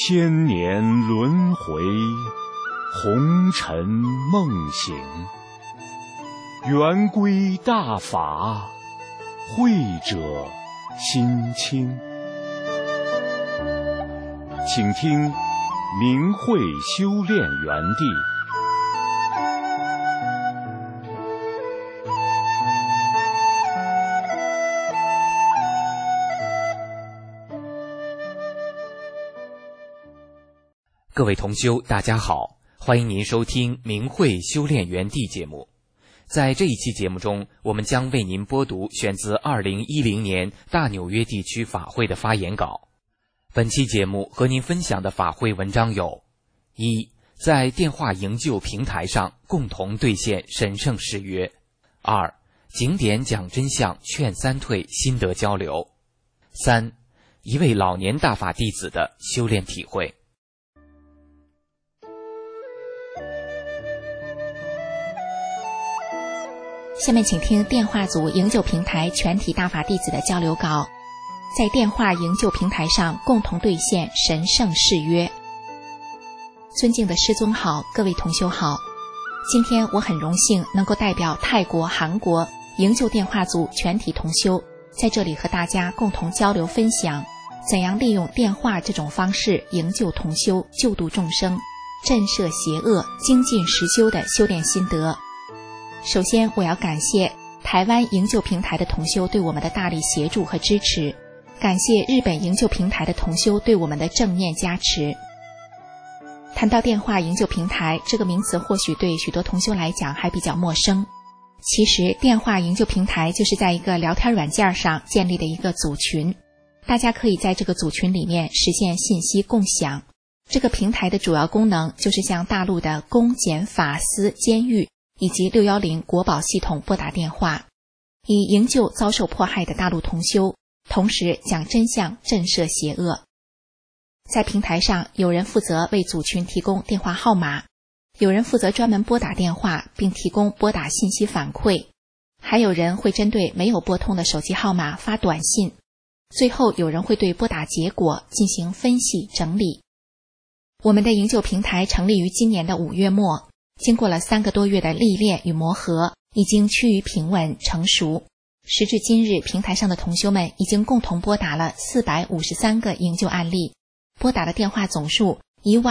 千年轮回，红尘梦醒。圆规大法，慧者心清。请听明慧修炼园地。 各位同修，大家好，欢迎您收听明慧修炼园地节目。在这一期节目中，我们将为您播读选自2010年大纽约地区法会的发言稿。本期节目和您分享的法会文章有：一，在电话营救平台上共同兑现神圣誓约；二，景点讲真相劝三退心得交流；三，一位老年大法弟子的修炼体会。 下面请听电话组营救平台全体大法弟子的交流稿。在电话营救平台上共同兑现神圣誓约。尊敬的师尊好，各位同修好，今天我很荣幸能够代表泰国、韩国营救电话组全体同修，在这里和大家共同交流分享，怎样利用电话这种方式营救同修、救度众生、震慑邪恶、精进实修的修炼心得。首先，我要感谢台湾营救平台的同修对我们的大力协助和支持，感谢日本营救平台的同修对我们的正面加持。谈到电话营救平台这个名词，或许对许多同修来讲还比较陌生。其实，电话营救平台就是在一个聊天软件上建立的一个组群，大家可以在这个组群里面实现信息共享。这个平台的主要功能就是向大陆的公检法司监狱以及610国保系统拨打电话，以营救遭受迫害的大陆同修，同时讲真相，震慑邪恶。在平台上，有人负责为组群提供电话号码，有人负责专门拨打电话并提供拨打信息反馈，还有人会针对没有拨通的手机号码发短信，最后有人会对拨打结果进行分析整理。我们的营救平台成立于今年的5月末，经过了3个多月的历练与磨合，已经趋于平稳成熟。时至今日，平台上的同修们已经共同拨打了453个营救案例，拨打的电话总数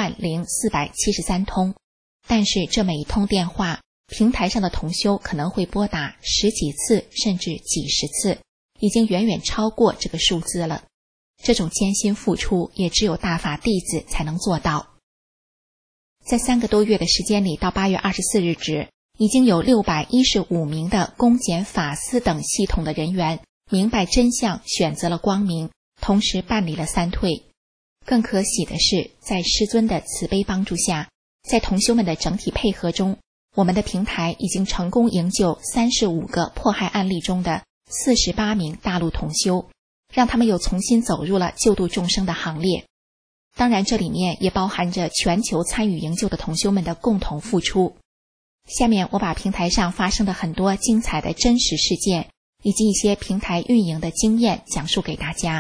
10473通。但是这每一通电话，平台上的同修可能会拨打10几次甚至几十次，已经远远超过这个数字了。这种艰辛付出也只有大法弟子才能做到。在3个多月的时间里，到8月24日止，已经有615名的公检法司等系统的人员明白真相，选择了光明，同时办理了三退。更可喜的是，在师尊的慈悲帮助下，在同修们的整体配合中，我们的平台已经成功营救35个迫害案例中的48名大陆同修，让他们又重新走入了救度众生的行列。当然，这里面也包含着全球参与营救的同修们的共同付出。下面我把平台上发生的很多精彩的真实事件，以及一些平台运营的经验讲述给大家。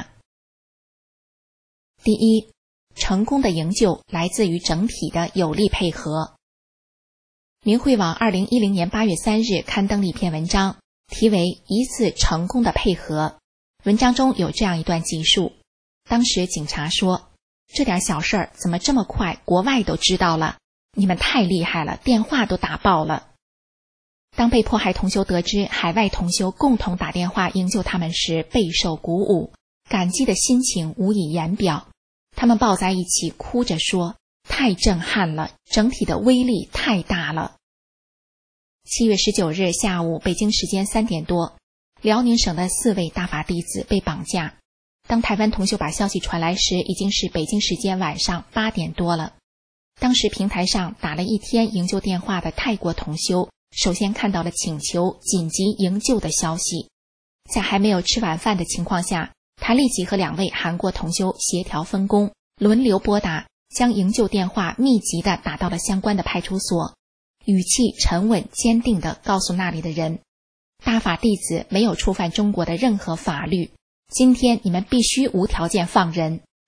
第一，成功的营救来自于整体的有力配合。明慧网2010年8月3日刊登了一篇文章，题为《一次成功的配合》。文章中有这样一段记述：当时警察说，这点小事儿怎么这么快国外都知道了，你们太厉害了，电话都打爆了。当被迫害同修得知海外同修共同打电话营救他们时，备受鼓舞，感激的心情无以言表。他们抱在一起哭着说，太震撼了，整体的威力太大了。7月19日下午，北京时间3点多，辽宁省的4位大法弟子被绑架。当台湾同修把消息传来时，已经是北京时间晚上8点多了。当时平台上打了一天营救电话的泰国同修，首先看到了请求紧急营救的消息。在还没有吃晚饭的情况下，他立即和2位韩国同修协调分工，轮流拨打，将营救电话密集地打到了相关的派出所，语气沉稳坚定地告诉那里的人，大法弟子没有触犯中国的任何法律，今天你们必须无条件放人，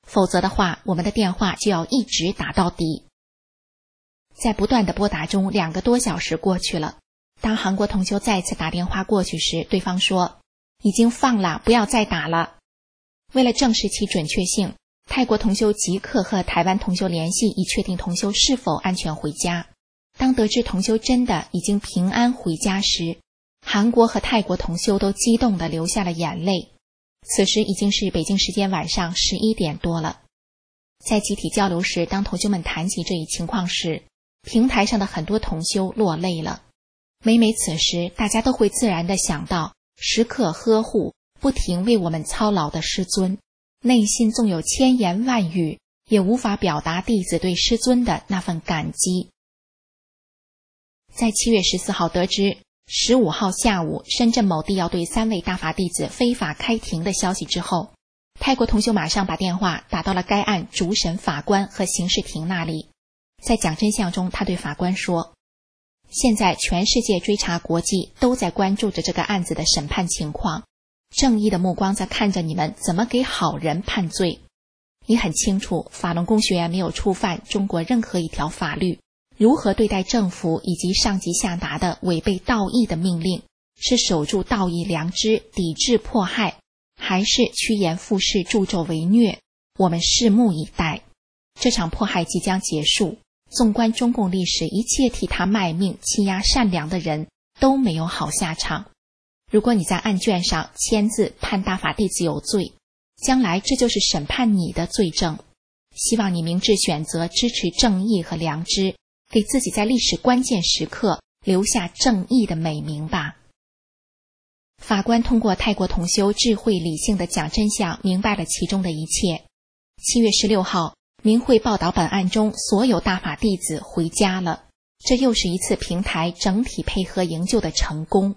否则的话，我们的电话就要一直打到底。在不断的拨打中，2个多小时过去了。当韩国同修再次打电话过去时，对方说已经放了，不要再打了。为了证实其准确性，泰国同修即刻和台湾同修联系，以确定同修是否安全回家。当得知同修真的已经平安回家时，韩国和泰国同修都激动地流下了眼泪。此时已经是北京时间晚上11点多了。在集体交流时，当同修们谈起这一情况时，平台上的很多同修落泪了。每此时，大家都会自然地想到时刻呵护、不停为我们操劳的师尊，内心纵有千言万语，也无法表达弟子对师尊的那份感激。在7月14号得知15号下午深圳某地要对3位大法弟子非法开庭的消息之后，泰国同修马上把电话打到了该案主审法官和刑事庭那里。在讲真相中，他对法官说，现在全世界追查国际都在关注着这个案子的审判情况，正义的目光在看着你们怎么给好人判罪。你很清楚，法轮功学员没有触犯中国任何一条法律，如何对待政府以及上级下达的违背道义的命令，是守住道义良知，抵制迫害，还是趋炎附势，助纣为虐？我们拭目以待。这场迫害即将结束，纵观中共历史，一切替他卖命欺压善良的人都没有好下场。如果你在案卷上签字判大法弟子有罪，将来这就是审判你的罪证。希望你明智选择支持正义和良知，给自己在历史关键时刻留下正义的美名吧。法官通过泰国同修智慧理性的讲真相，明白了其中的一切。7月16号，明慧报道本案中所有大法弟子回家了，这又是一次平台整体配合营救的成功。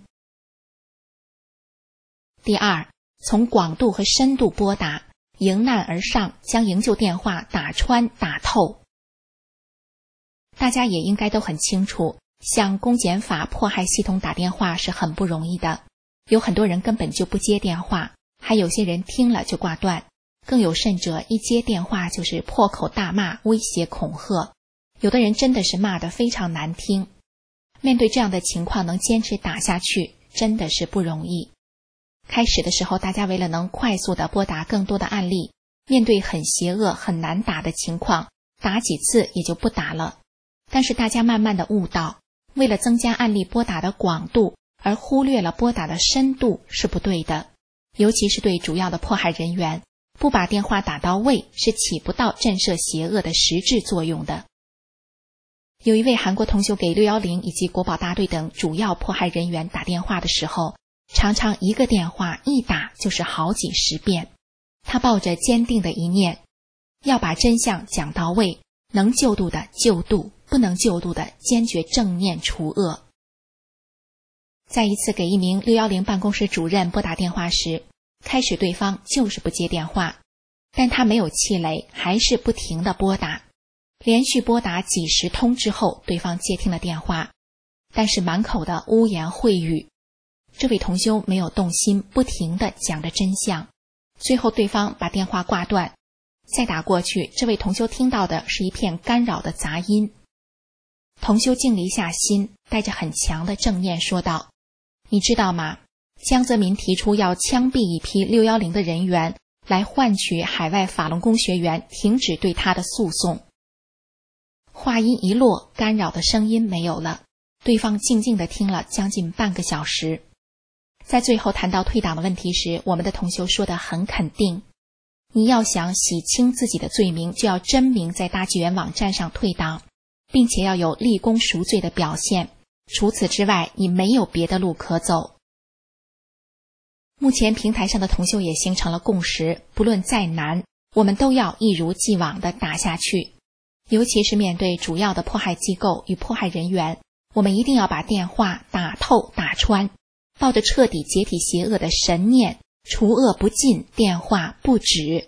第二，从广度和深度拨打，迎难而上，将营救电话打穿打透。大家也应该都很清楚，向公检法迫害系统打电话是很不容易的，有很多人根本就不接电话，还有些人听了就挂断，更有甚者一接电话就是破口大骂、威胁恐吓，有的人真的是骂得非常难听。面对这样的情况能坚持打下去，真的是不容易。开始的时候，大家为了能快速地拨打更多的案例，面对很邪恶、很难打的情况，打几次也就不打了。但是大家慢慢地悟到，为了增加案例拨打的广度，而忽略了拨打的深度是不对的。尤其是对主要的迫害人员，不把电话打到位，是起不到震慑邪恶的实质作用的。有一位韩国同修给610以及国保大队等主要迫害人员打电话的时候，常常一个电话一打就是好几十遍。他抱着坚定的一念，要把真相讲到位，能救度的救度，不能救度的坚决正念除恶。在一次给一名610办公室主任拨打电话时，开始对方就是不接电话，但他没有气馁，还是不停地拨打。连续拨打几十通之后，对方接听了电话，但是满口的污言秽语。这位同修没有动心，不停地讲着真相，最后对方把电话挂断，再打过去，这位同修听到的是一片干扰的杂音。同修静了一下心，带着很强的正念说道，你知道吗？江泽民提出要枪毙一批610的人员，来换取海外法轮功学员停止对他的诉讼。话音一落，干扰的声音没有了，对方静静地听了将近半个小时。在最后谈到退党的问题时，我们的同修说得很肯定，你要想洗清自己的罪名，就要真名在大纪元网站上退党，并且要有立功赎罪的表现，除此之外，你没有别的路可走。目前平台上的同修也形成了共识，不论再难，我们都要一如既往地打下去。尤其是面对主要的迫害机构与迫害人员，我们一定要把电话打透打穿，抱着彻底解体邪恶的神念，除恶不尽，电话不止。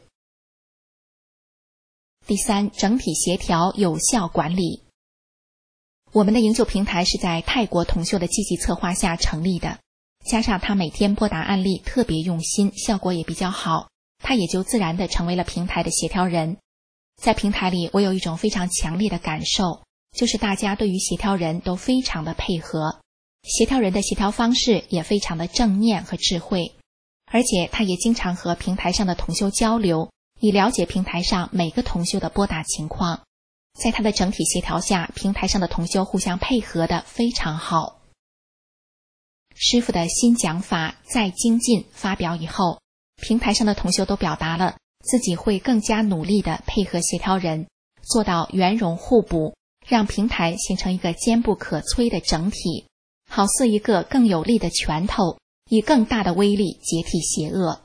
第三，整体协调，有效管理。我们的营救平台是在泰国同修的积极策划下成立的，加上他每天拨打案例特别用心，效果也比较好， 他也就自然地成为了平台的协调人。在平台里，我有一种非常强烈的感受，就是大家对于协调人都非常的配合，协调人的协调方式也非常的正面和智慧，而且他也经常和平台上的同修交流，以了解平台上每个同修的拨打情况。在他的整体协调下，平台上的同修互相配合的非常好。师父的新讲法再精进发表以后，平台上的同修都表达了自己会更加努力地配合协调人，做到圆融互补，让平台形成一个坚不可摧的整体，好似一个更有力的拳头，以更大的威力解体邪恶。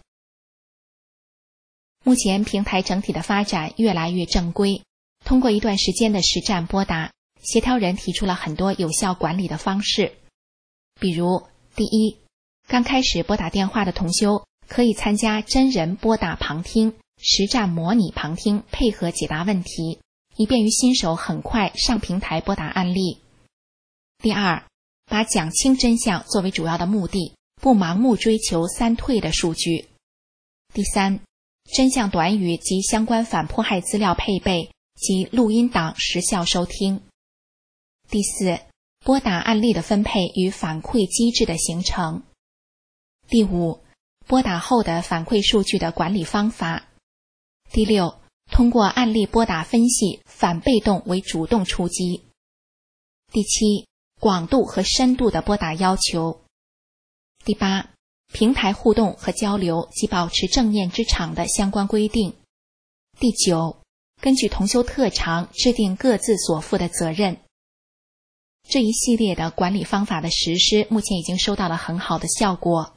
目前平台整体的发展越来越正规，通过一段时间的实战拨打，协调人提出了很多有效管理的方式。比如，第一，刚开始拨打电话的同修可以参加真人拨打旁听、实战模拟旁听，配合解答问题，以便于新手很快上平台拨打案例。第二，把讲清真相作为主要的目的，不盲目追求3退的数据。第三，真相短语及相关反迫害资料配备及录音档时效收听。第四，拨打案例的分配与反馈机制的形成。第五，拨打后的反馈数据的管理方法。第六，通过案例拨打分析，反被动为主动出击。第七，广度和深度的拨打要求。第八，平台互动和交流及保持正念之场的相关规定。第九，根据同修特长制定各自所负的责任。这一系列的管理方法的实施，目前已经收到了很好的效果。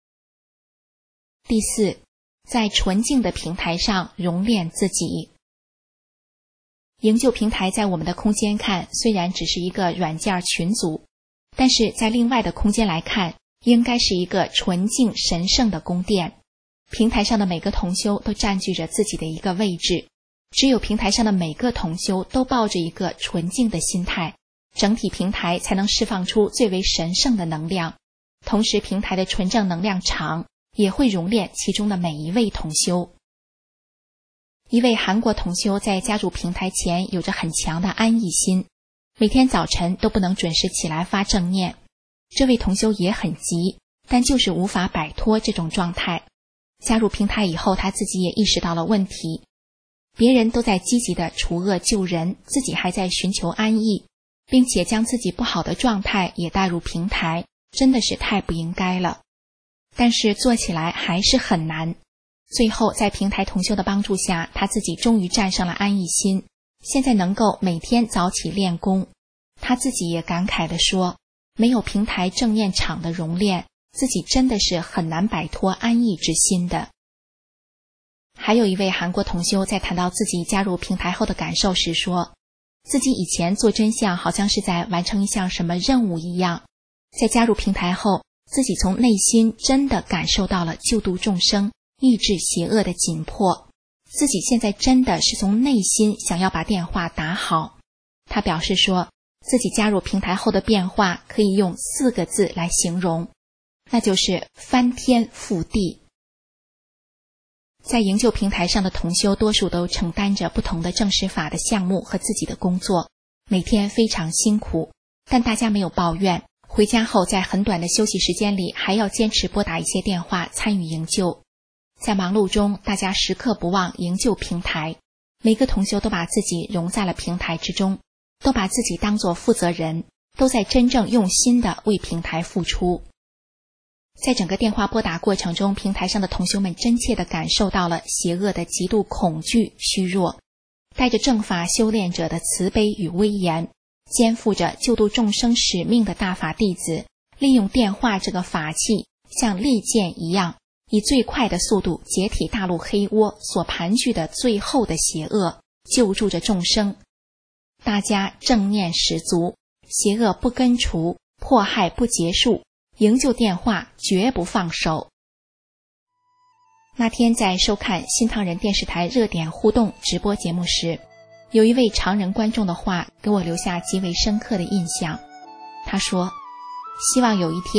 第四，在纯净的平台上熔炼自己。营救平台在我们的空间看，虽然只是一个软件群组，但是在另外的空间来看，应该是一个纯净神圣的宫殿。平台上的每个同修都占据着自己的一个位置，只有平台上的每个同修都抱着一个纯净的心态，整体平台才能释放出最为神圣的能量，同时平台的纯正能量场也会熔炼其中的每一位同修。一位韩国同修在加入平台前有着很强的安逸心，每天早晨都不能准时起来发正念。这位同修也很急，但就是无法摆脱这种状态。加入平台以后，他自己也意识到了问题，别人都在积极的除恶救人，自己还在寻求安逸，并且将自己不好的状态也带入平台，真的是太不应该了。但是做起来还是很难。最后在平台同修的帮助下，他自己终于战胜了安逸心，现在能够每天早起练功。他自己也感慨地说，没有平台正念场的熔炼，自己真的是很难摆脱安逸之心的。还有一位韩国同修在谈到自己加入平台后的感受时说，自己以前做真相好像是在完成一项什么任务一样，在加入平台后，自己从内心真的感受到了救度众生、抑制邪恶的紧迫，自己现在真的是从内心想要把电话打好。他表示说，自己加入平台后的变化可以用4个字来形容，那就是翻天覆地。在营救平台上的同修多数都承担着不同的正实法的项目和自己的工作，每天非常辛苦，但大家没有抱怨，回家后在很短的休息时间里还要坚持拨打一些电话参与营救。在忙碌中，大家时刻不忘营救平台，每个同修都把自己融在了平台之中，都把自己当作负责人，都在真正用心地为平台付出。在整个电话拨打过程中，平台上的同修们真切地感受到了邪恶的极度恐惧、虚弱，带着正法修炼者的慈悲与威严，肩负着救度众生使命的大法弟子，利用电话这个法器，像利剑一样，以最快的速度解体大陆黑窝所盘踞的最后的邪恶，救助着众生。大家正念十足，邪恶不根除，迫害不结束，营救电话绝不放手。那天在收看新唐人电视台热点互动直播节目时，有一位常人观众的话给我留下极为深刻的印象。他说，希望有一天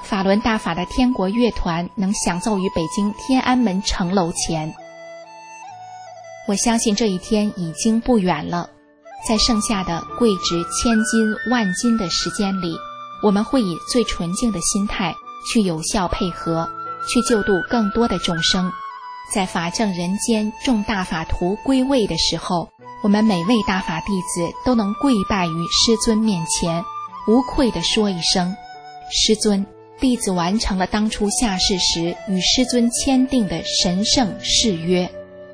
法轮大法的天国乐团能响奏于北京天安门城楼前。我相信这一天已经不远了，在剩下的贵值千金万金的时间里，我们会以最纯净的心态去有效配合，去救度更多的众生。在法正人间众大法图归位的时候，我们每位大法弟子都能跪拜于师尊面前，无愧地说一声：师尊，弟子完成了当初下世时与师尊签订的神圣誓约。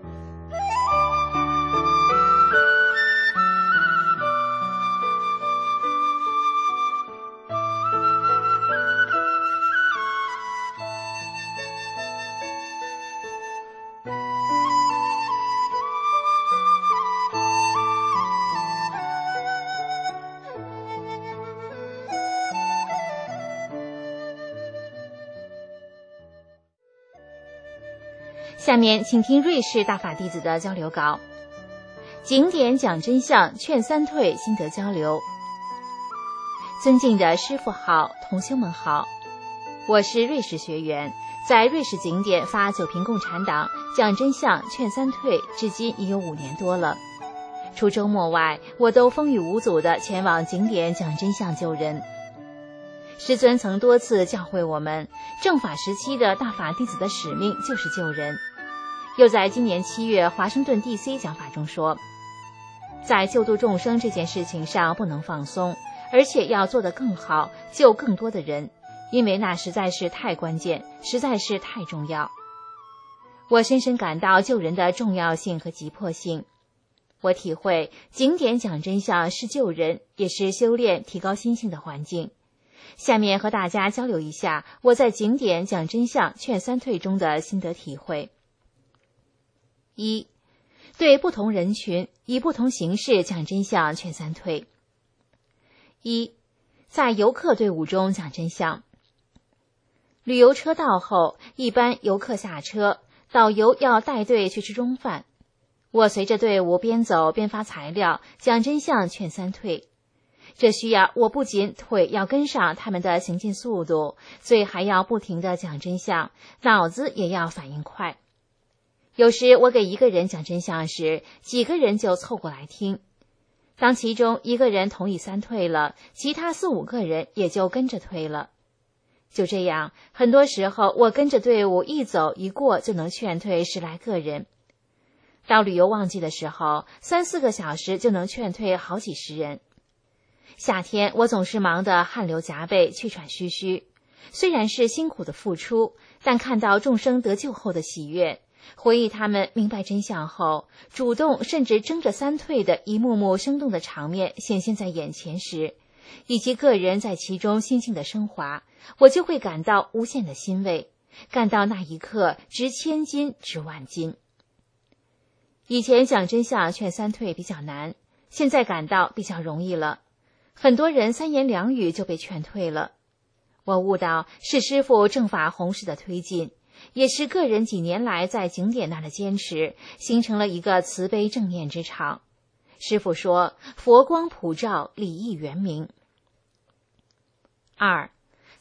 下面请听瑞士大法弟子的交流稿。景点讲真相，劝三退，心得交流。尊敬的师父好，同修们好，我是瑞士学员，在瑞士景点发九瓶共产党，讲真相，劝三退，至今已有5年多了。除周末外，我都风雨无阻地前往景点讲真相救人。师尊曾多次教诲我们，正法时期的大法弟子的使命就是救人。又在今年7月华盛顿 DC 讲法中说，在救度众生这件事情上不能放松，而且要做得更好，救更多的人，因为那实在是太关键，实在是太重要。我深深感到救人的重要性和急迫性。我体会景点讲真相是救人，也是修炼提高心性的环境。下面和大家交流一下我在景点讲真相劝三退中的心得体会。1. 对不同人群以不同形式讲真相劝三退。1. 在游客队伍中讲真相。旅游车到后，一般游客下车，导游要带队去吃中饭。我随着队伍边走边发材料，讲真相劝三退。这需要我不仅腿要跟上他们的行进速度，嘴还要不停地讲真相，脑子也要反应快。有时我给一个人讲真相时，几个人就凑过来听。当其中一个人同意三退了，其他4、5个人也就跟着退了。就这样，很多时候我跟着队伍一走一过就能劝退10来个人。到旅游旺季的时候，3、4个小时就能劝退好几十人。夏天我总是忙得汗流浃背，气喘吁吁。虽然是辛苦的付出，但看到众生得救后的喜悦，回忆他们明白真相后，主动甚至争着三退的一幕幕生动的场面显现在眼前时，以及个人在其中心境的升华，我就会感到无限的欣慰，感到那一刻值千金值万金。以前讲真相劝三退比较难，现在感到比较容易了。很多人3言2语就被劝退了。我悟到是师父正法弘誓的推进，也是个人几年来在景点那的坚持，形成了一个慈悲正念之场。师父说，佛光普照，礼义圆明。2.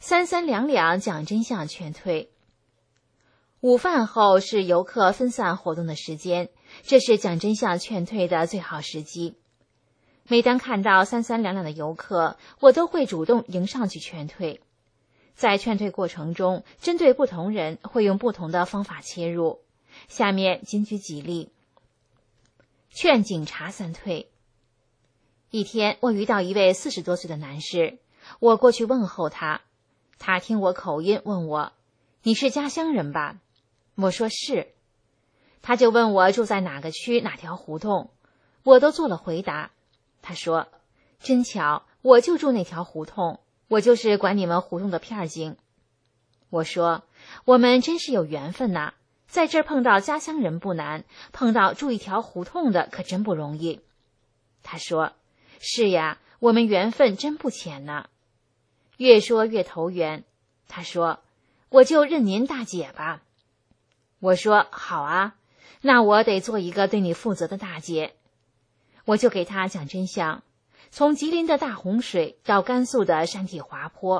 3、3、2、2讲真相劝退。午饭后是游客分散活动的时间，这是讲真相劝退的最好时机。每当看到3、3、2、2的游客，我都会主动迎上去劝退。在劝退过程中，针对不同人会用不同的方法切入。下面仅举几例。劝警察三退。一天，我遇到一位40多岁的男士，我过去问候他，他听我口音问我：“你是家乡人吧？”我说是。他就问我住在哪个区哪条胡同，我都做了回答。他说：“真巧，我就住那条胡同，我就是管你们胡同的片警。”我说：“我们真是有缘分呐，在这儿碰到家乡人不难，碰到住一条胡同的可真不容易。”他说：“是呀，我们缘分真不浅呢。”越说越投缘。他说：“我就认您大姐吧。”我说：“好啊，那我得做一个对你负责的大姐。”我就给他讲真相，从吉林的大洪水到甘肃的山体滑坡，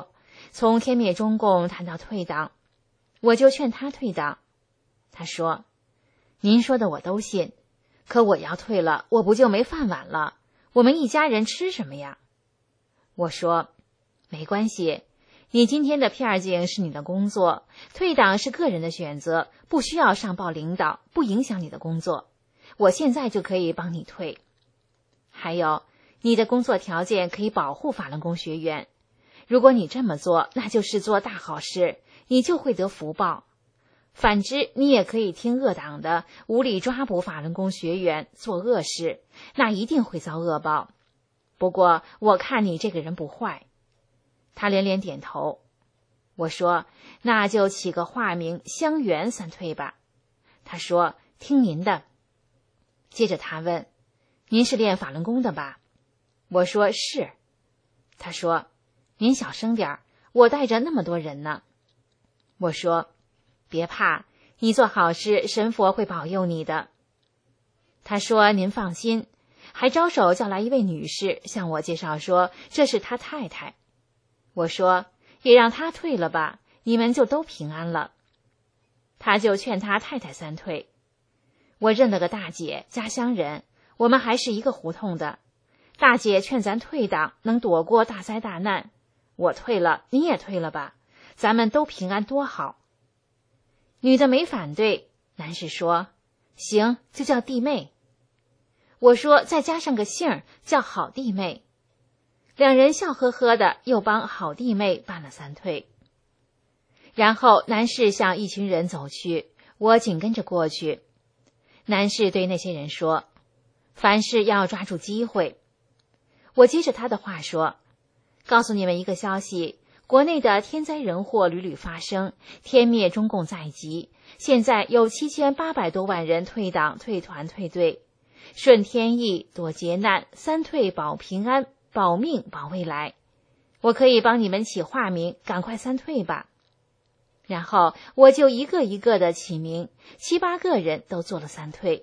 从天灭中共谈到退党，我就劝他退党。他说：您说的我都信，可我要退了，我不就没饭碗了？我们一家人吃什么呀？我说：没关系，你今天的片警是你的工作，退党是个人的选择，不需要上报领导，不影响你的工作。我现在就可以帮你退。还有，你的工作条件可以保护法轮功学员，如果你这么做，那就是做大好事，你就会得福报。反之，你也可以听恶党的，无理抓捕法轮功学员，做恶事，那一定会遭恶报。不过我看你这个人不坏。他连连点头。我说：那就起个化名香园三退吧。他说：听您的。接着他问：您是练法轮功的吧？我说：是。他说：您小声点，我带着那么多人呢。我说：别怕，你做好事，神佛会保佑你的。他说：您放心，还招手叫来一位女士，向我介绍说这是他太太。我说：也让他退了吧，你们就都平安了。他就劝他太太三退。我认了个大姐，家乡人，我们还是一个胡同的。大姐劝咱退党，能躲过大灾大难。我退了，你也退了吧，咱们都平安多好。女的没反对，男士说：行，就叫弟妹。我说：再加上个姓，叫好弟妹。两人笑呵呵的，又帮好弟妹办了三退。然后男士向一群人走去，我紧跟着过去。男士对那些人说：凡事要抓住机会。我接着他的话说：告诉你们一个消息，国内的天灾人祸屡屡发生，天灭中共在即，现在有7800多万人退党、退团、退队，顺天意，躲劫难，三退保平安，保命保未来。我可以帮你们起化名，赶快三退吧。然后我就一个一个的起名，7、8个人都做了三退。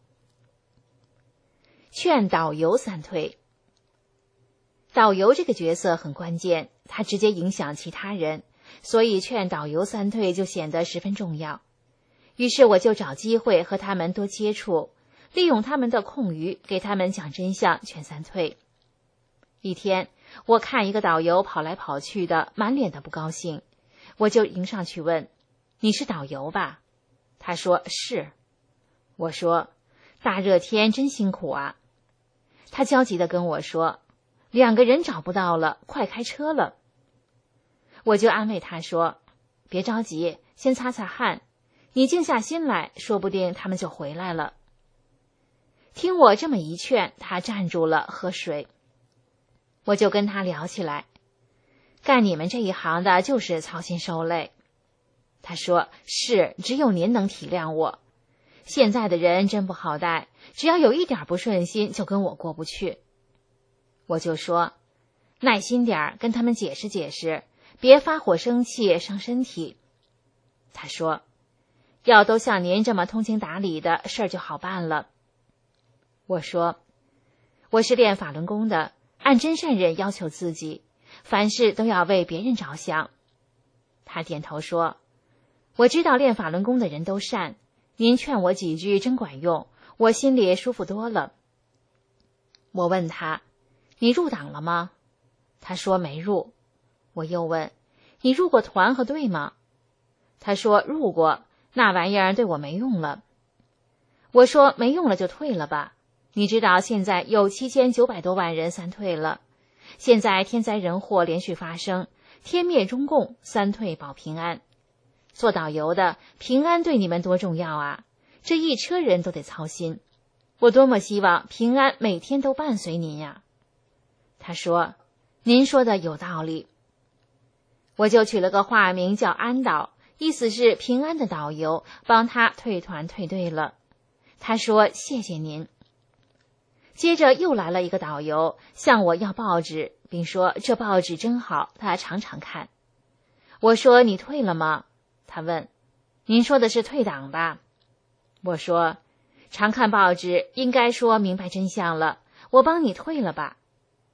劝导游三退。导游这个角色很关键，他直接影响其他人，所以劝导游三退就显得十分重要。于是我就找机会和他们多接触，利用他们的空余，给他们讲真相，劝三退。一天，我看一个导游跑来跑去的，满脸的不高兴，我就迎上去问：你是导游吧？他说是。我说：大热天真辛苦啊。他焦急地跟我说：2个人找不到了，快开车了。我就安慰他说：别着急，先擦擦汗，你静下心来，说不定他们就回来了。听我这么一劝，他站住了，喝水。我就跟他聊起来，干你们这一行的就是操心受累。他说：是，只有您能体谅我。现在的人真不好带，只要有一点不顺心，就跟我过不去。我就说：耐心点，跟他们解释解释，别发火生气，伤身体。他说：要都像您这么通情达理的，事儿就好办了。我说：我是练法轮功的，按真善忍要求自己，凡事都要为别人着想。他点头说：我知道练法轮功的人都善，您劝我几句真管用，我心里舒服多了。我问他：你入党了吗？他说没入。我又问：你入过团和队吗？他说入过，那玩意儿对我没用了。我说没用了就退了吧，你知道现在有7900多万人三退了，现在天灾人祸连续发生，天灭中共，三退保平安。做导游的，平安对你们多重要啊，这一车人都得操心，我多么希望平安每天都伴随您呀。他说：您说的有道理。我就取了个化名叫安导，意思是平安的导游，帮他退团退队了。他说：谢谢您。接着又来了一个导游，向我要报纸，并说这报纸真好，他常常看。我说：你退了吗？他问：您说的是退党吧？我说：常看报纸，应该说明白真相了，我帮你退了吧。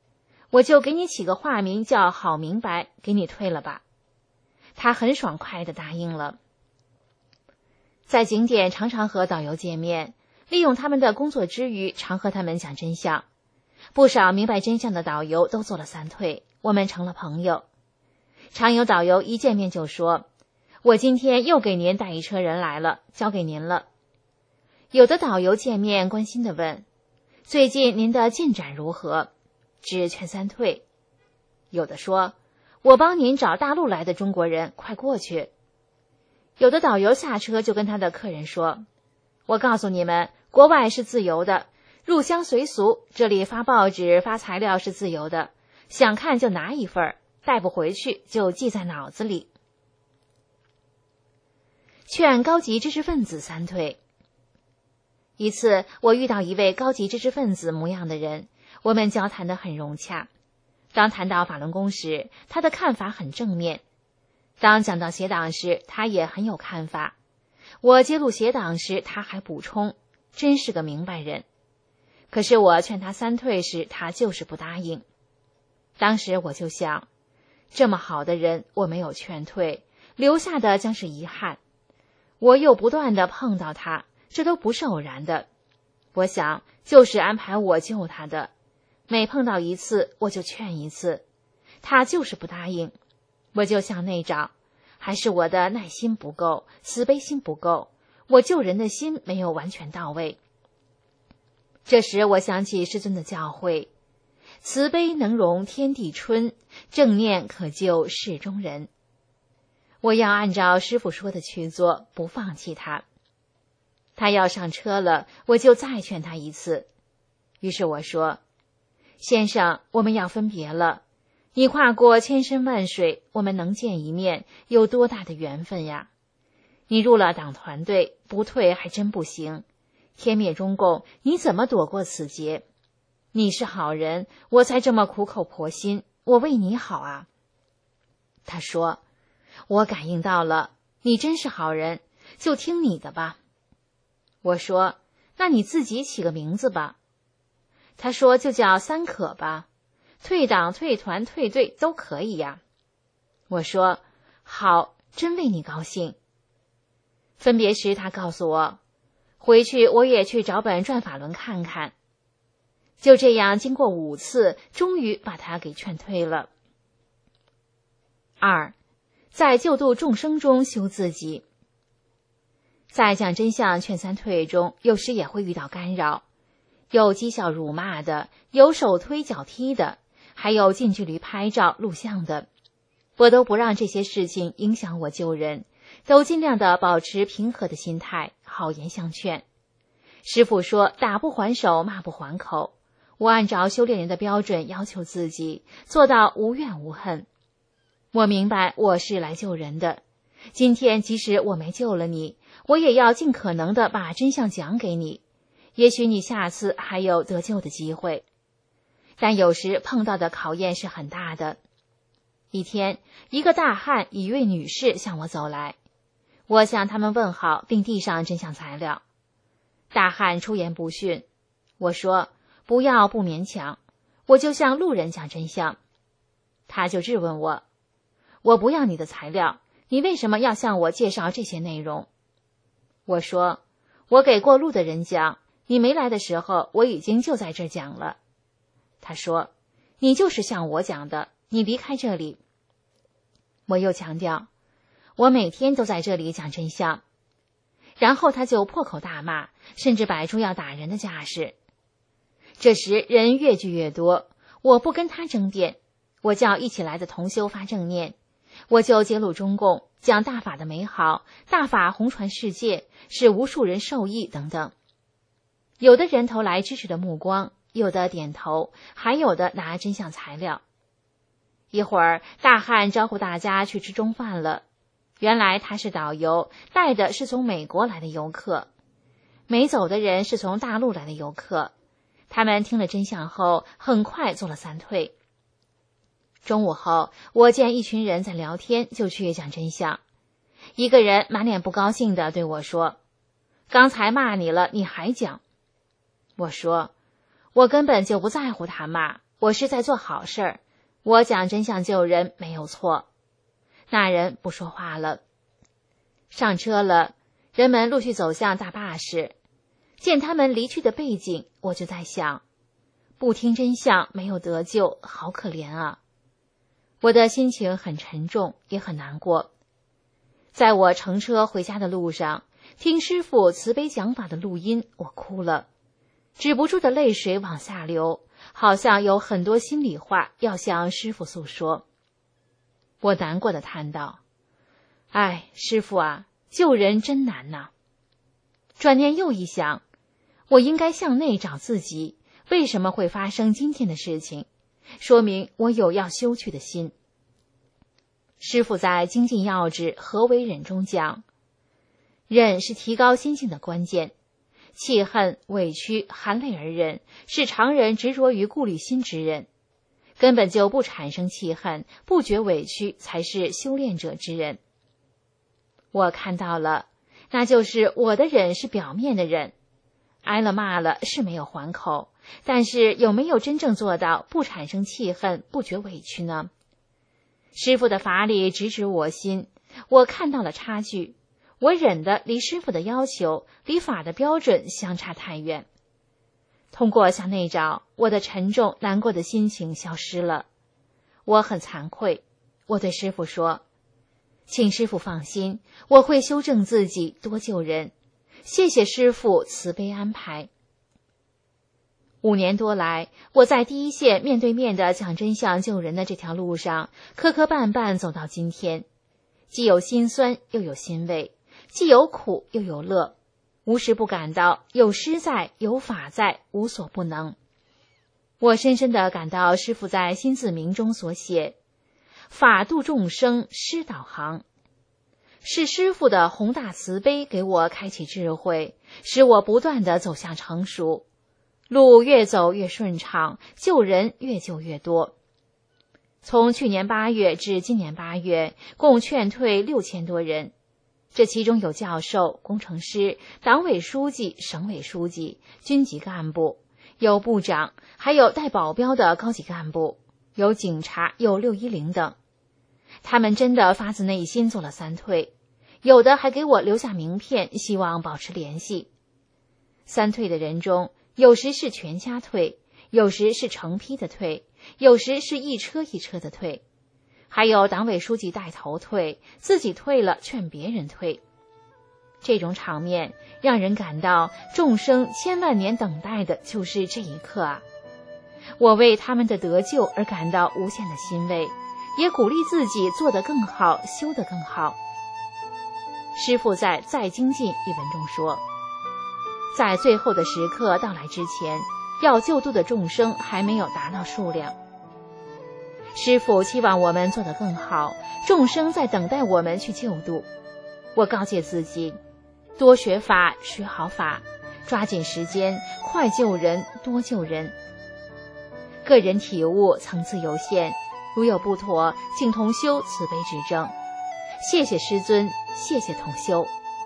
我就给你起个化名叫好明白，给你退了吧。他很爽快地答应了。在景点常常和导游见面，利用他们的工作之余，常和他们讲真相。不少明白真相的导游都做了3退，我们成了朋友。常有导游一见面就说，我今天又给您带一车人来了，交给您了。有的导游见面关心地问，最近您的进展如何？只劝3退。有的说，我帮您找大陆来的中国人，快过去。有的导游下车就跟他的客人说，我告诉你们，国外是自由的，入乡随俗，这里发报纸发材料是自由的，想看就拿一份，带不回去就记在脑子里。劝高级知识分子3退。一次我遇到一位高级知识分子模样的人，我们交谈得很融洽。当谈到法轮功时，他的看法很正面。当讲到邪党时，他也很有看法。我揭露邪党时，他还补充，真是个明白人。可是我劝他3退时，他就是不答应。当时我就想，这么好的人我没有劝退，留下的将是遗憾。我又不断地碰到他，这都不是偶然的。我想，就是安排我救他的。每碰到一次，我就劝一次，他就是不答应。我就向内找，还是我的耐心不够，慈悲心不够，我救人的心没有完全到位。这时我想起师尊的教诲，慈悲能容天地春，正念可救世中人。我要按照师父说的去做，不放弃他。他要上车了，我就再劝他一次。于是我说，先生，我们要分别了。你跨过千山万水，我们能见一面，有多大的缘分呀！你入了党团队，不退还真不行。天灭中共，你怎么躲过此劫？你是好人，我才这么苦口婆心，我为你好啊。他说，我感应到了，你真是好人，就听你的吧。我说，那你自己起个名字吧。他说，就叫3可吧，退党、退团、退队都可以呀。我说，好，真为你高兴。分别时他告诉我，回去我也去找本转法轮看看。就这样经过5次，终于把他给劝退了。2，在救度众生中修自己。在讲真相劝3退中，有时也会遇到干扰，有讥笑辱骂的，有手推脚踢的，还有近距离拍照录像的。我都不让这些事情影响我救人，都尽量的保持平和的心态，好言相劝。师父说，打不还手，骂不还口。我按照修炼人的标准要求自己，做到无怨无恨。我明白我是来救人的，今天即使我没救了你，我也要尽可能的把真相讲给你，也许你下次还有得救的机会。但有时碰到的考验是很大的。一天，一个大汉与一位女士向我走来，我向他们问好，并递上真相材料。大汉出言不逊，我说，不要不勉强，我就向路人讲真相。他就质问我，我不要你的材料，你为什么要向我介绍这些内容？我说，我给过路的人讲，你没来的时候，我已经就在这讲了。他说，你就是向我讲的，你离开这里。我又强调，我每天都在这里讲真相。然后他就破口大骂，甚至摆出要打人的架势。这时人越聚越多，我不跟他争辩，我叫一起来的同修发正念，我就揭露中共，讲大法的美好，大法弘传世界，使无数人受益等等。有的人投来支持的目光，有的点头，还有的拿真相材料。一会儿大汉招呼大家去吃中饭了，原来他是导游，带的是从美国来的游客，没走的人是从大陆来的游客。他们听了真相后，很快做了3退。中午后，我见一群人在聊天，就去讲真相。一个人满脸不高兴地对我说，刚才骂你了，你还讲。我说，我根本就不在乎他骂， 我是在做好事儿，我讲真相救人没有错。那人不说话了。上车了，人们陆续走向大巴士。见他们离去的背景，我就在想，不听真相没有得救，好可怜啊。我的心情很沉重，也很难过。在我乘车回家的路上，听师父慈悲讲法的录音，我哭了，止不住的泪水往下流，好像有很多心里话要向师父诉说。我难过的叹道：哎，师父啊，救人真难呐。转念又一想，我应该向内找自己，为什么会发生今天的事情，说明我有要修去的心。师父在《精进要旨何为忍》中讲，忍是提高心性的关键，气恨、委屈、含泪而忍，是常人执着于顾虑心之人，根本就不产生气恨，不觉委屈，才是修炼者之人。我看到了，那就是我的忍是表面的忍，挨了骂了是没有还口，但是有没有真正做到不产生气恨，不觉委屈呢？师父的法理直指我心，我看到了差距，我忍的离师父的要求，离法的标准相差太远。通过向内找，我的沉重难过的心情消失了。我很惭愧，我对师父说，请师父放心，我会修正自己，多救人。谢谢师父慈悲安排。5年多来，我在第一线面对面的讲真相救人的这条路上，磕磕绊绊走到今天，既有心酸又有欣慰，既有苦又有乐，无时不感到有师在，有法在，无所不能。我深深地感到师父在心自明中所写，法度众生，师导航，是师父的宏大慈悲给我开启智慧，使我不断地走向成熟，路越走越顺畅，救人越救越多。从去年8月至今年8月，共劝退6000多人，这其中有教授、工程师、党委书记、省委书记、军级干部，有部长，还有带保镖的高级干部，有警察，有610等。他们真的发自内心做了3退，有的还给我留下名片，希望保持联系。3退的人中，有时是全家退，有时是成批的退，有时是一车一车的退，还有党委书记带头退，自己退了劝别人退。这种场面让人感到众生千万年等待的就是这一刻啊！我为他们的得救而感到无限的欣慰，也鼓励自己做得更好，修得更好。师父在《再精进》一文中说，在最后的时刻到来之前，要救度的众生还没有达到数量。师父期望我们做得更好，众生在等待我们去救度。我告诫自己，多学法，学好法，抓紧时间，快救人，多救人。个人体悟层次有限，如有不妥，请同修慈悲指正。谢谢师尊，谢谢同修。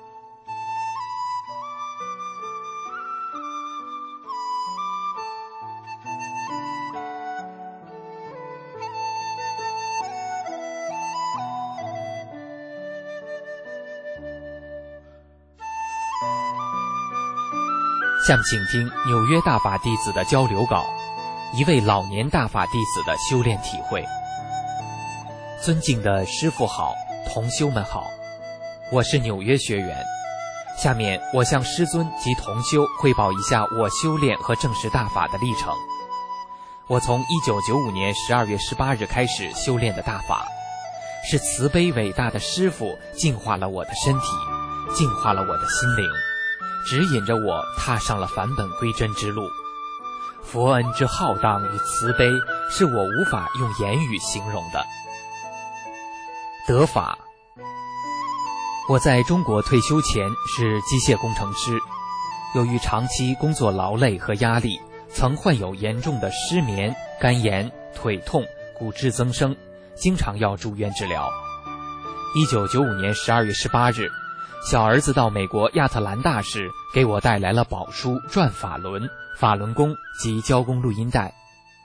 下面请听纽约大法弟子的交流稿，一位老年大法弟子的修炼体会。尊敬的师父好，同修们好，我是纽约学员。下面我向师尊及同修汇报一下我修炼和证实大法的历程。我从1995年12月18日开始修炼的大法，是慈悲伟大的师父净化了我的身体，净化了我的心灵，指引着我踏上了返本归真之路。佛恩之浩荡与慈悲，是我无法用言语形容的。得法，我在中国退休前是机械工程师，由于长期工作劳累和压力，曾患有严重的失眠、肝炎、腿痛、骨质增生，经常要住院治疗。1995年12月18日，小儿子到美国亚特兰大时，给我带来了宝书、转法轮、法轮功及交功录音带。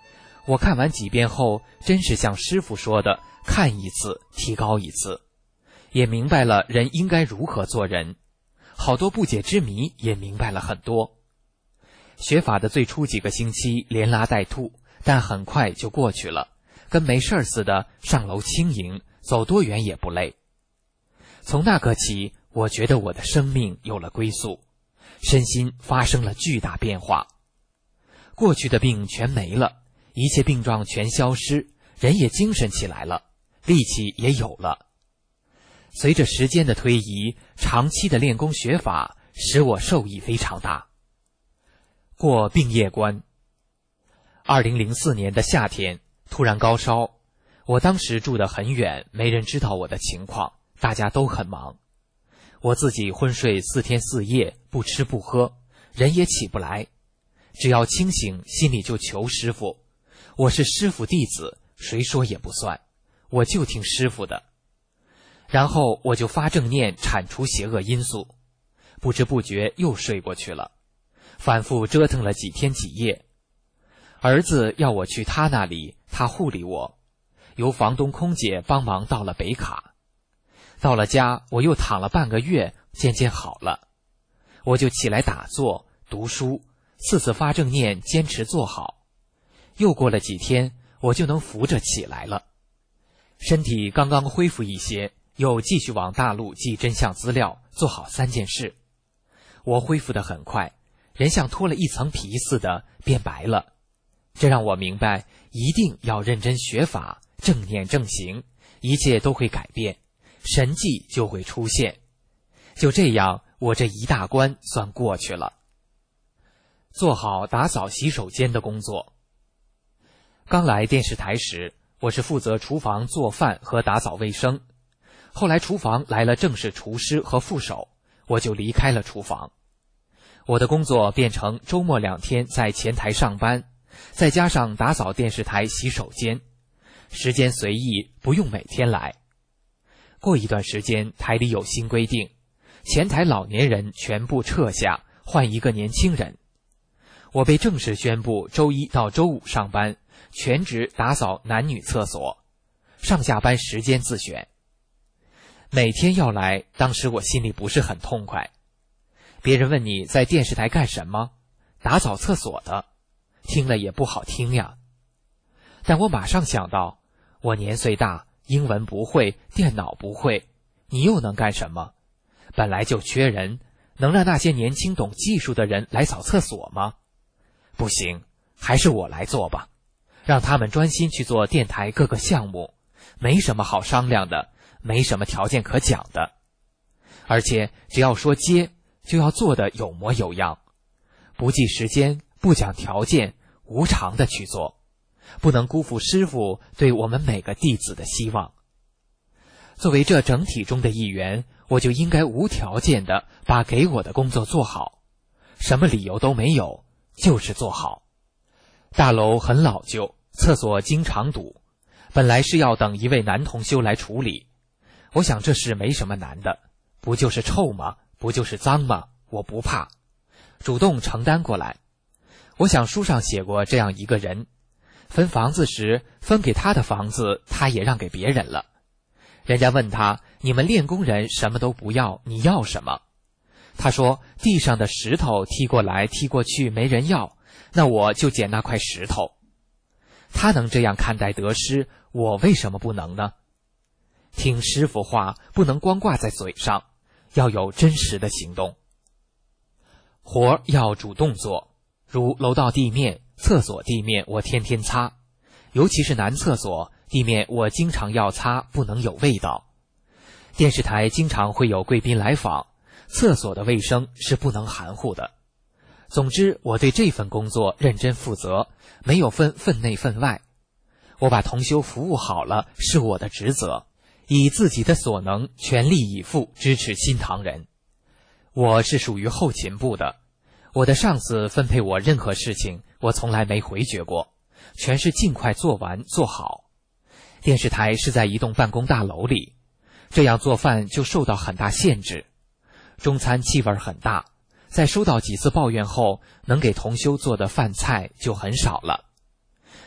我看完几遍后，真是像师傅说的，看一次提高一次，也明白了人应该如何做人，好多不解之谜也明白了很多。学法的最初几个星期连拉带吐，但很快就过去了，跟没事似的，上楼轻盈，走多远也不累。从那刻起，我觉得我的生命有了归宿，身心发生了巨大变化。过去的病全没了，一切病状全消失，人也精神起来了，力气也有了。随着时间的推移，长期的练功学法使我受益非常大。过病业关。2004年的夏天，突然高烧，我当时住得很远，没人知道我的情况，大家都很忙。我自己昏睡4天4夜，不吃不喝，人也起不来。只要清醒，心里就求师傅。我是师傅弟子，谁说也不算，我就听师傅的。然后我就发正念，铲除邪恶因素，不知不觉又睡过去了，反复折腾了几天几夜。儿子要我去他那里，他护理我，由房东空姐帮忙到了北卡。到了家，我又躺了半个月，渐渐好了。我就起来打坐读书，4次发正念，坚持做好。又过了几天，我就能扶着起来了。身体刚刚恢复一些，又继续往大陆寄真相资料，做好3件事。我恢复得很快，人像脱了一层皮似的变白了。这让我明白，一定要认真学法，正念正行，一切都会改变，神迹就会出现。就这样，我这一大关算过去了。做好打扫洗手间的工作。刚来电视台时，我是负责厨房做饭和打扫卫生。后来厨房来了正式厨师和副手，我就离开了厨房。我的工作变成周末2天在前台上班，再加上打扫电视台洗手间，时间随意，不用每天来。过一段时间，台里有新规定，前台老年人全部撤下，换一个年轻人。我被正式宣布周1到周5上班，全职打扫男女厕所，上下班时间自选。每天要来，当时我心里不是很痛快。别人问你在电视台干什么？打扫厕所的，听了也不好听呀。但我马上想到，我年岁大，英文不会，电脑不会，你又能干什么？本来就缺人，能让那些年轻懂技术的人来扫厕所吗？不行，还是我来做吧，让他们专心去做电台各个项目，没什么好商量的，没什么条件可讲的。而且只要说接，就要做得有模有样，不计时间，不讲条件，无偿的去做，不能辜负师父对我们每个弟子的希望。作为这整体中的一员，我就应该无条件的把给我的工作做好，什么理由都没有，就是做好。大楼很老旧，厕所经常堵，本来是要等一位男同修来处理。我想这事没什么难的，不就是臭吗？不就是脏吗？我不怕，主动承担过来。我想书上写过这样一个人，分房子时，分给他的房子他也让给别人了。人家问他，你们练功人什么都不要，你要什么？他说，地上的石头踢过来踢过去没人要，那我就捡那块石头。他能这样看待得失，我为什么不能呢？听师父话，不能光挂在嘴上，要有真实的行动。活要主动做，如楼道地面、厕所地面我天天擦，尤其是男厕所地面我经常要擦，不能有味道。电视台经常会有贵宾来访，厕所的卫生是不能含糊的。总之，我对这份工作认真负责，没有分分内分外。我把同修服务好了，是我的职责，以自己的所能全力以赴支持新唐人。我是属于后勤部的，我的上司分配我任何事情，我从来没回绝过，全是尽快做完做好。电视台是在一栋办公大楼里，这样做饭就受到很大限制。中餐气味很大，在收到几次抱怨后，能给同修做的饭菜就很少了。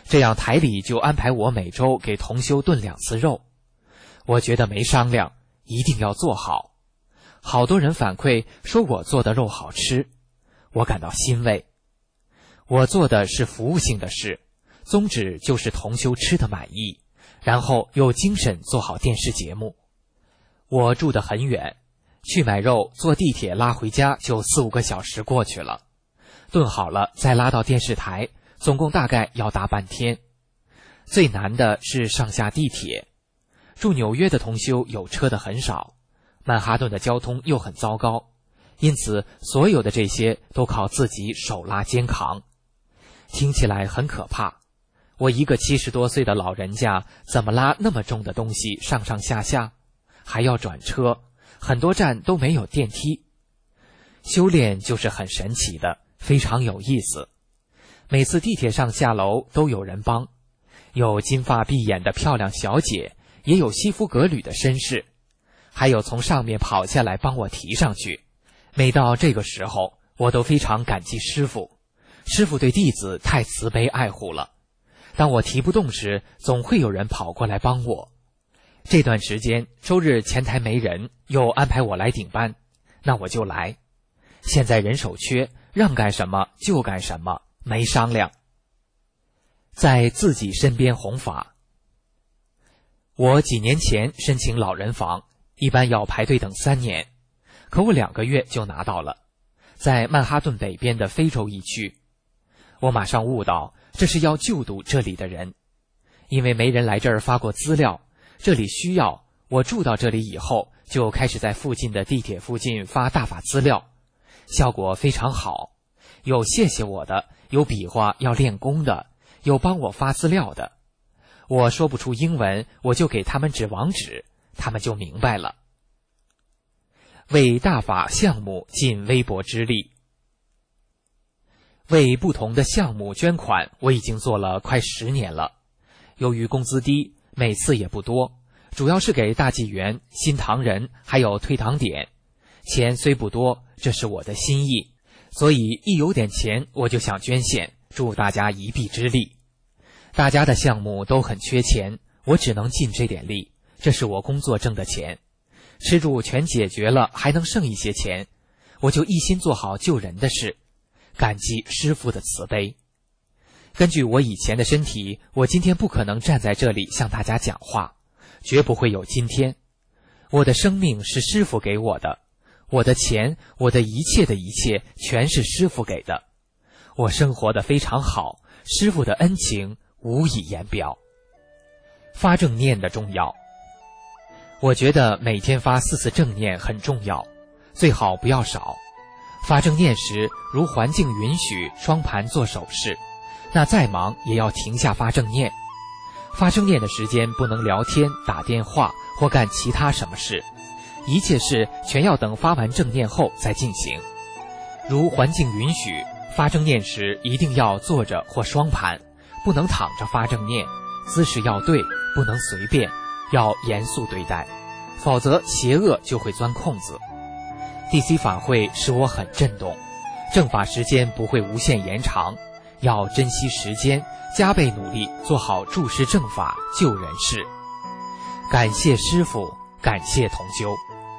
这样台里就安排我每周给同修炖2次肉。我觉得没商量，一定要做好。好多人反馈说我做的肉好吃，我感到欣慰。我做的是服务性的事，宗旨就是同修吃得满意，然后又精神做好电视节目。我住得很远，去买肉坐地铁拉回家就4-5个小时过去了，炖好了再拉到电视台，总共大概要大半天。最难的是上下地铁。住纽约的同修有车的很少，曼哈顿的交通又很糟糕，因此所有的这些都靠自己手拉肩扛。听起来很可怕，我一个70多岁的老人家怎么拉那么重的东西上上下下，还要转车，很多站都没有电梯。修炼就是很神奇的，非常有意思。每次地铁上下楼都有人帮，有金发碧眼的漂亮小姐，也有西服革履的绅士，还有从上面跑下来帮我提上去。每到这个时候，我都非常感激师父，师父对弟子太慈悲爱护了。当我提不动时，总会有人跑过来帮我。这段时间周日前台没人，又安排我来顶班，那我就来。现在人手缺，让干什么就干什么，没商量。在自己身边弘法。我几年前申请老人房，一般要排队等3年，可我2个月就拿到了，在曼哈顿北边的非洲一区。我马上悟到这是要救度这里的人，因为没人来这儿发过资料，这里需要。我住到这里以后，就开始在附近的地铁附近发大法资料，效果非常好。有谢谢我的，有比划要练功的，有帮我发资料的。我说不出英文，我就给他们指网址，他们就明白了。为大法项目尽微薄之力。为不同的项目捐款，我已经做了快10年了。由于工资低，每次也不多，主要是给大纪元、新唐人还有退堂点。钱虽不多，这是我的心意，所以一有点钱我就想捐献，助大家一臂之力。大家的项目都很缺钱，我只能尽这点力，这是我工作挣的钱。吃住全解决了，还能剩一些钱，我就一心做好救人的事，感激师父的慈悲。根据我以前的身体，我今天不可能站在这里向大家讲话，绝不会有今天。我的生命是师父给我的，我的钱，我的一切的一切，全是师父给的。我生活得非常好，师父的恩情无以言表。发正念的重要。我觉得每天发4次正念很重要，最好不要少。发正念时，如环境允许，双盘做手势，那再忙也要停下发正念。发正念的时间不能聊天、打电话或干其他什么事，一切事全要等发完正念后再进行。如环境允许，发正念时一定要坐着或双盘，不能躺着发正念，姿势要对，不能随便，要严肃对待，否则邪恶就会钻空子。DC 法会使我很震动，正法时间不会无限延长，要珍惜时间，加倍努力做好注释正法救人事。感谢师父，感谢同修。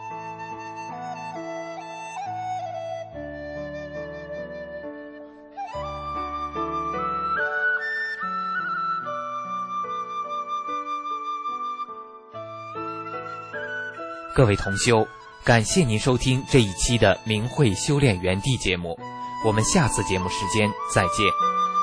各位同修，感谢您收听这一期的明慧修炼园地节目，我们下次节目时间再见。